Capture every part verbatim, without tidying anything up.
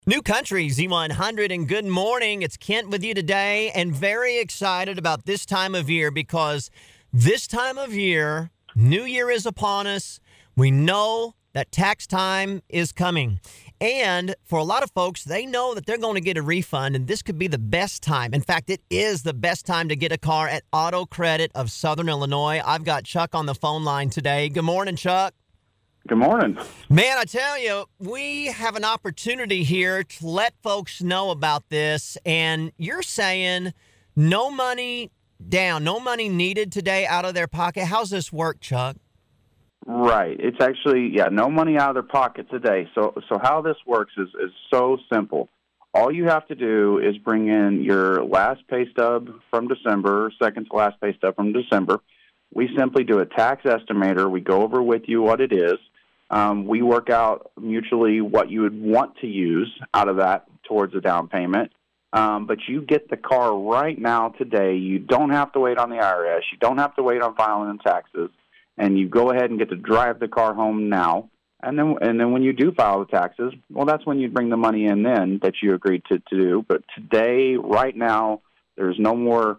New Country Z one hundred, and good morning. It's Kent with you today, and very excited about this time of year because this time of year, New Year is upon us. We know that tax time is coming. And for a lot of folks, they know that they're going to get a refund, and this could be the best time. In fact, it is the best time to get a car at Auto Credit of Southern Illinois. I've got Chuck on the phone line today. Good morning, Chuck. Good morning. Man, I tell you, we have an opportunity here to let folks know about this, and you're saying no money down, no money needed today out of their pocket. How's this work, Chuck? Right. It's actually, yeah, no money out of their pocket today. So so how this works is, is so simple. All you have to do is bring in your last pay stub from December, second to last pay stub from December. We simply do a tax estimator. We go over with you what it is. Um, we work out mutually what you would want to use out of that towards a down payment. Um, but you get the car right now today. You don't have to wait on the I R S. You don't have to wait on filing the taxes. And you go ahead and get to drive the car home now. And then and then when you do file the taxes, well, that's when you bring the money in then that you agreed to, to do. But today, right now, there's no more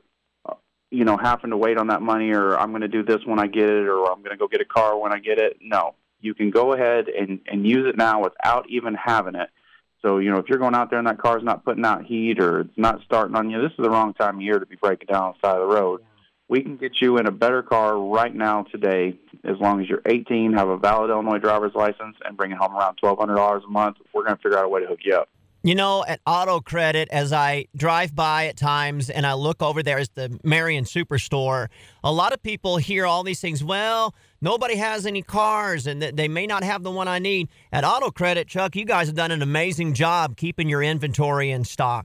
you know, having to wait on that money, or I'm going to do this when I get it, or I'm going to go get a car when I get it. No, you can go ahead and, and use it now without even having it. So, you know, if you're going out there and that car's not putting out heat or it's not starting on you, this is the wrong time of year to be breaking down on the side of the road. We can get you in a better car right now today as long as you're eighteen, have a valid Illinois driver's license, and bring it home around twelve hundred dollars a month. We're going to figure out a way to hook you up. You know, at Auto Credit, as I drive by at times and I look over there as the Marion Superstore, a lot of people hear all these things. Well, nobody has any cars and they may not have the one I need. At Auto Credit, Chuck, you guys have done an amazing job keeping your inventory in stock.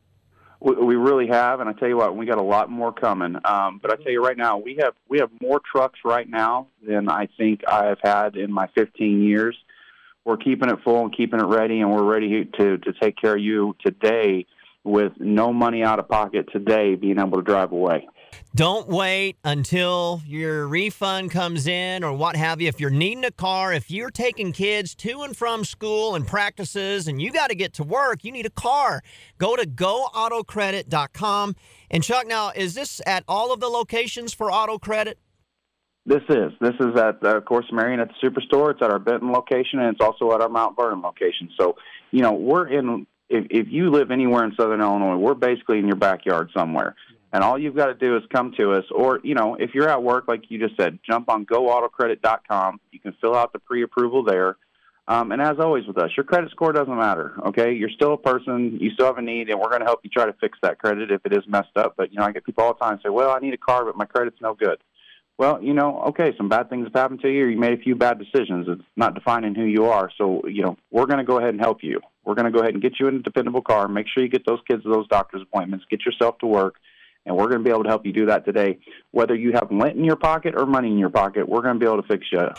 We, we really have, and I tell you what, we got a lot more coming. Um, but I tell you right now, we have we have more trucks right now than I think I've had in my fifteen years. We're keeping it full and keeping it ready, and we're ready to, to take care of you today with no money out of pocket today, being able to drive away. Don't wait until your refund comes in or what have you. If you're needing a car, if you're taking kids to and from school and practices and you got to get to work, you need a car. Go to go auto credit dot com. And Chuck, now, is this at all of the locations for Auto Credit? This is. This is at, uh, of course, Marion at the Superstore. It's at our Benton location, and it's also at our Mount Vernon location. So, you know, we're in, if, if you live anywhere in Southern Illinois, we're basically in your backyard somewhere. And all you've got to do is come to us. Or, you know, if you're at work, like you just said, jump on go auto credit dot com. You can fill out the pre-approval there. Um, and as always with us, your credit score doesn't matter, okay? You're still a person. You still have a need, and we're going to help you try to fix that credit if it is messed up. But, you know, I get people all the time say, well, I need a car, but my credit's no good. Well, you know, okay, some bad things have happened to you, or you made a few bad decisions. It's not defining who you are. So, you know, we're going to go ahead and help you. We're going to go ahead and get you in a dependable car. Make sure you get those kids to those doctor's appointments. Get yourself to work, and we're going to be able to help you do that today. Whether you have lint in your pocket or money in your pocket, we're going to be able to fix you.